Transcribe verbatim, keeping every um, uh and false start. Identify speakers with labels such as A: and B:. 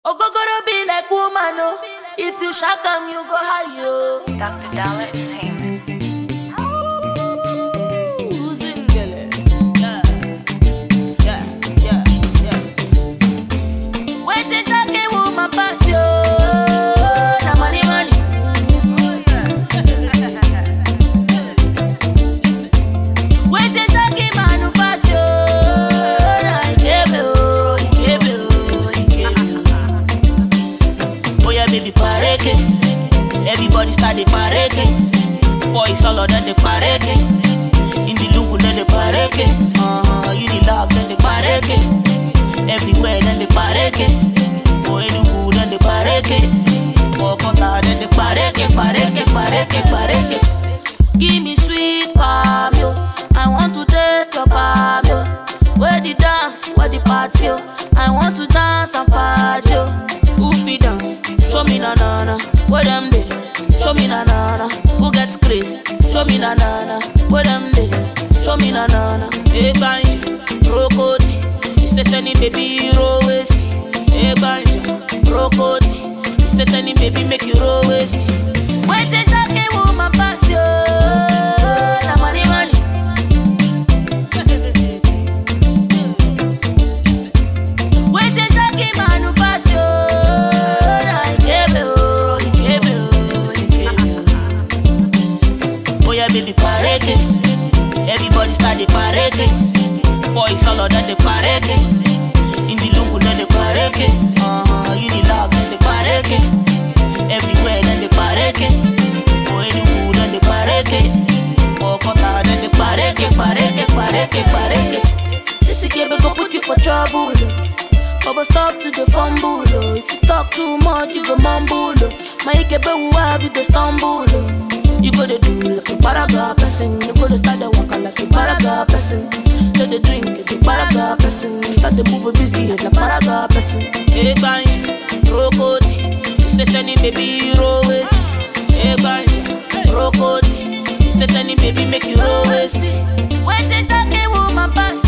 A: Ogogoro be like woman, oh. If you shock 'em, you go high, yo.
B: Doctor Dollar Entertainment.
A: Who's in Gele? Yeah, yeah, yeah, yeah. Wait a second, woman, pass yo. Na money, money. Wait a second, man, who pass yo. Na he gave me, oh, he gave me, oh, he gave me, oh. Oh yeah, baby, pareke. Everybody start the pareke. Boys all of them the pareke. In the look then the pareke. Uh-huh, you the lock then the pareke. Everywhere then the pareke. Oh, Enugu then the pareke. Oh, Kota then the pareke, pareke, pareke, pareke. Give me sweet palm, yo. I want to taste your palm, yo. Where the dance, where the party, yo. I want to dance and party, yo. Who fi dance? Show me na na na. Where them dey? Show me na na na. Who gets crazy? Show me na na na. Where them dey? Show me na na na. Hey ganja, rokoti. You say tany baby roll waist. Hey ganja, rokoti. You say tany baby make you roll waist. Wait a second, woman pass yo. Na money money. Wait a second, man who pass yo. Na he gave me, oh, he gave me, oh, he gave me, oh. Oh yeah, baby, pareke. Everybody start the pareke. Boys all of them the pareke. In the lungu then the pareke. Uh-huh, you the lock then the pareke. Everywhere then the pareke. Oh, Enugu then the pareke. Oh, Kota then the pareke, pareke, pareke, pareke. This game go put you for trouble, oh. But stop to the fumble, oh. If you talk too much, you go mumble, oh. My ikebe uwa be the stumble, oh. You go to do like a paraga person. You go to start the walk like a paraga person. Let the drink like a paraga person. Start the move a biscuit like a paraga person. Hey ganja, rokoti. You say tany baby roll waist. Hey ganja, rokoti. You say tany baby make you roll waist. Wait a second, woman pass